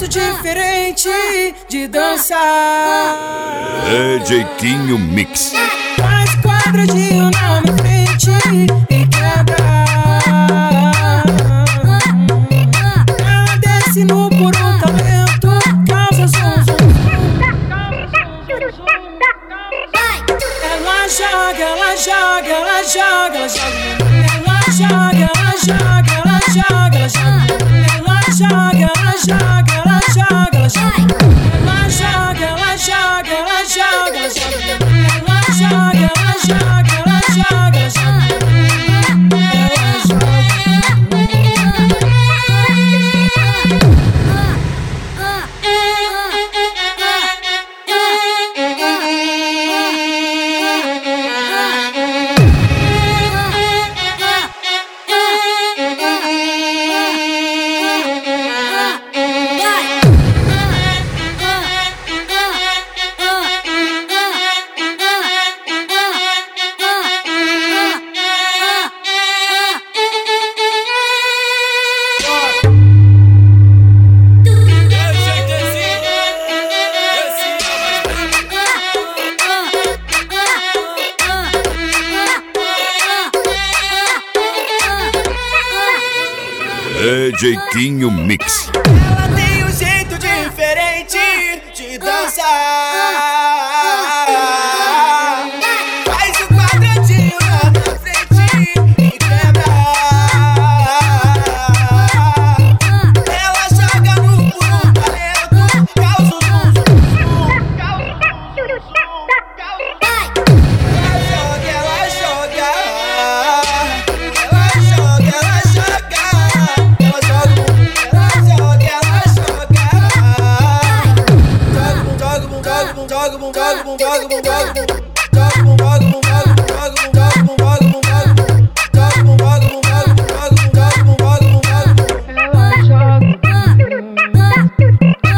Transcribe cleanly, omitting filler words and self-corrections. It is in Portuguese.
jeito diferente de dançar. É Jeitinho Mix. Faz quadradinho na minha frente e quebra. Ela desce no puro talento, causa zum zum. Ela joga, ela joga, ela joga, ela joga. Ela joga, ela joga, ela joga, ela joga. Ela joga, ela joga, ela joga, ela joga. Ela joga, ela joga, ela joga, ela joga. Ela joga, ela joga, ela joga, ela joga. É Jeitinho Mix. Ela tem um jeito diferente de dançar. Faz o quadradinho na minha frente e quebra. Ela joga no puro talento, causa um zum zum. Ela joga, ela joga. Ela joga, ela joga. Ela joga.